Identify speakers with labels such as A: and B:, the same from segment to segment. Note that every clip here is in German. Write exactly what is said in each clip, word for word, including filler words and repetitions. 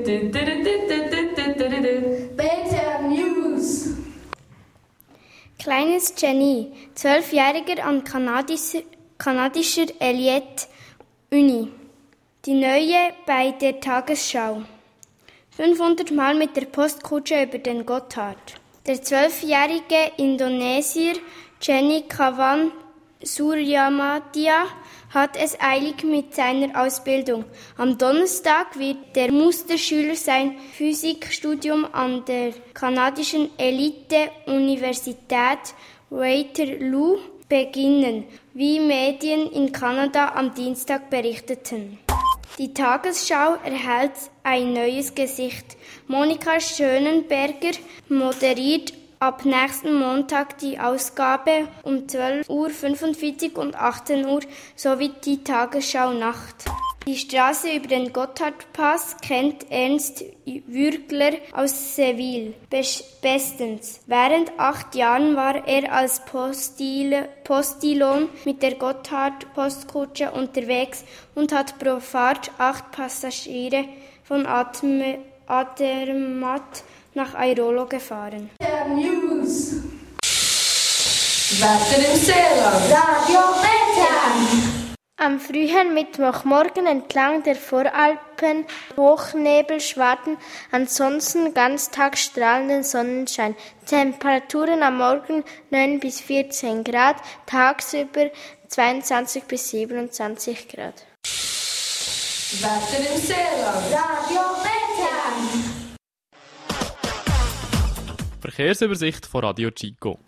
A: News.
B: Kleines Genie, zwölfjähriger an kanadischer, kanadischer Elliott-Uni. Die neue bei der Tagesschau. fünfhundert Mal mit der Postkutsche über den Gotthard. Der zwölfjährige Indonesier Jenny Kawan Suryamadia hat es eilig mit seiner Ausbildung. Am Donnerstag wird der Musterschüler sein Physikstudium an der kanadischen Elite-Universität Waterloo beginnen, wie Medien in Kanada am Dienstag berichteten. Die Tagesschau erhält ein neues Gesicht. Monika Schönenberger moderiert ab nächsten Montag die Ausgabe um zwölf Uhr fünfundvierzig und achtzehn Uhr sowie die Tagesschau Nacht. Die Straße über den Gotthardpass kennt Ernst Würgler aus Seville bestens. Während acht Jahren war er als Postil- Postilon mit der Gotthard-Postkutsche unterwegs und hat pro Fahrt acht Passagiere von Atme- Adermatt nach Airolo gefahren.
A: News. Wetter im Seeland. Radio Bern.
C: Am frühen Mittwochmorgen entlang der Voralpen Hochnebelschwaden, ansonsten ganztags strahlenden Sonnenschein. Temperaturen am Morgen neun bis vierzehn Grad, tagsüber zweiundzwanzig bis siebenundzwanzig Grad.
A: Wetter im Seeland. Radio Bern.
D: Verkehrsübersicht von Radio Chico.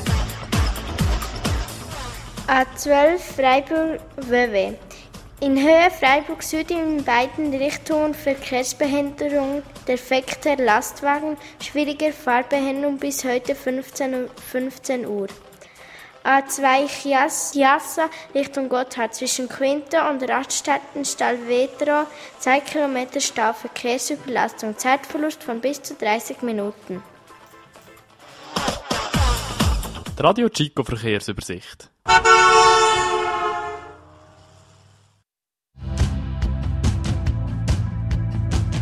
C: A zwölf Freiburg-W W. In Höhe Freiburg Süd in beiden Richtungen Verkehrsbehinderung, defekter Lastwagen, schwieriger Fahrbehinderung bis heute fünfzehn Uhr. A zwei Chiassa Richtung Gotthard zwischen Quinta und Raststätten Stalvedro, zwei Kilometer Stau, Verkehrsüberlastung, Zeitverlust von bis zu dreißig Minuten.
D: Die Radio Chico Verkehrsübersicht.